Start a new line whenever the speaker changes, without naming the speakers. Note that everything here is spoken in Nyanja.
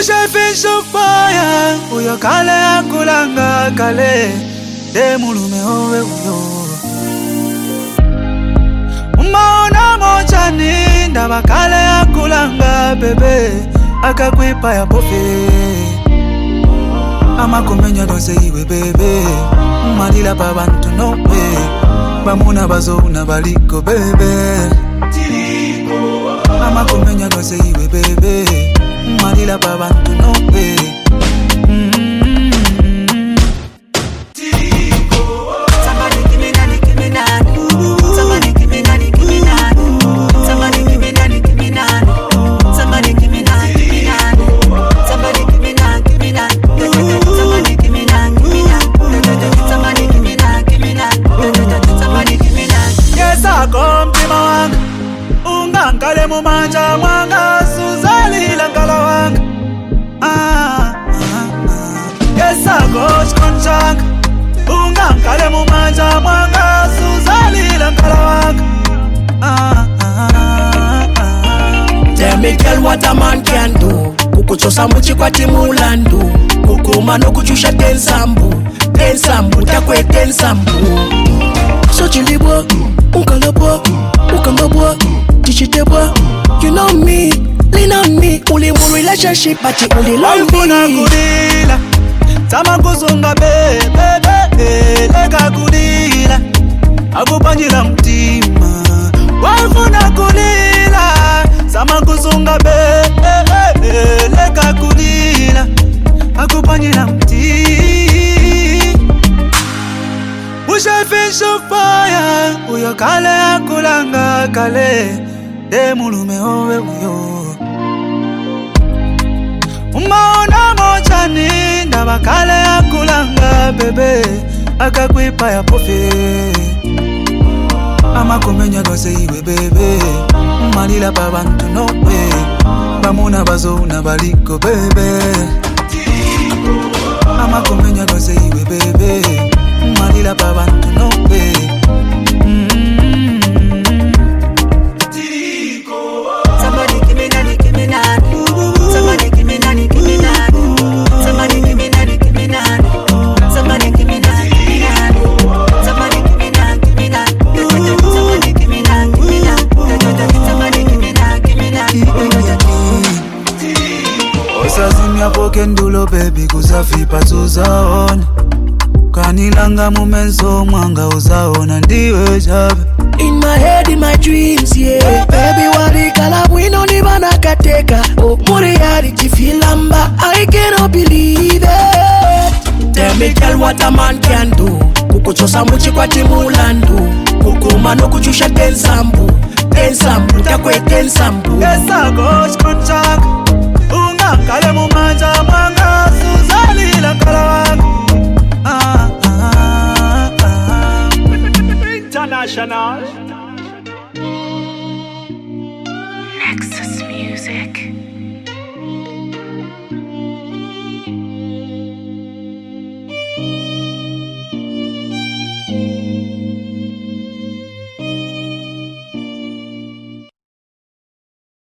Usha fish of fire, uyo kale akulanga kale, de mulume owe uyo. Umaona mocha ninda bakale akulanga bebe, akakwipa ya pofe. Ama kumenya donse iwe bebe, malila pa bantu no way, bamuna bazona baliko bebe. Ama kumenya donse iwe bebe, malila pa bantu no way. Somebody give me nani, give me nani. Somebody give me nani, give me nani. Somebody give me nani, give me nani. Somebody give me nani, give me nani. Somebody give me nani, give me nani. Somebody give me nani, give me nani. Somebody give me nani, give me nani. Somebody give me nani. Yes, I come to my wang. Ungangale mumanja mwanga suzali langala wang. Yes, I go skonchang. Ungangale mumanja mwanga suzali langala wang.
Tell me girl what a man can do. Kukuchosa muchi kwa timulandu. Kukuma no kuchusha tensambu. Tensambu takwe tensambu. So chilibwa, unkalabwa, ukambabwa, tichitebwa. You know me, lean on me. Uli mu relationship but you only love me.
Waifuna kudila, sama kusunga bebe, lega kudila, akupanjila mtima. Waifuna kudila, sama kusunga bebe, lega kudila, akupanjila mtima. Usha fish of fire, uyo kale akulanga kale, de mulume owe uyo. Umaona mocha ninda bakale akulanga bebe, akakwipa ya pofe. Ama kumenya donse iwe bebe, malila pa bantu no way, bamuna bazona baliko bebe. Ama kumenya donse iwe bebe, malila pa bantu no way. Somebody give me nani, give me nani. Somebody give me nani, give me nani. Somebody give me nani, give me nani. Somebody give me nani, give me nani. Somebody give me nani, give me nani. Somebody give me nani, give me nani. Somebody give me nani, give me nani. Osazimya pokendulo baby kuzafipa tuzaona. Kanilanga mumenso mwanga uzaona ndiwe jabe.
In my head, in my dreams, yeah. Baby, what the color we don't even kateka. Oh, Moriarty filamba, I cannot believe it. Tell me, girl, what a man can do. Kukuchosa muchi kwa timulandu. Kukuma no kuchusha tensambu. Tensambu, takwe tensambu.
Yes, I go skonchak. Ungangale mumanja mwanga suzali langala wang.
International
Nexus Music.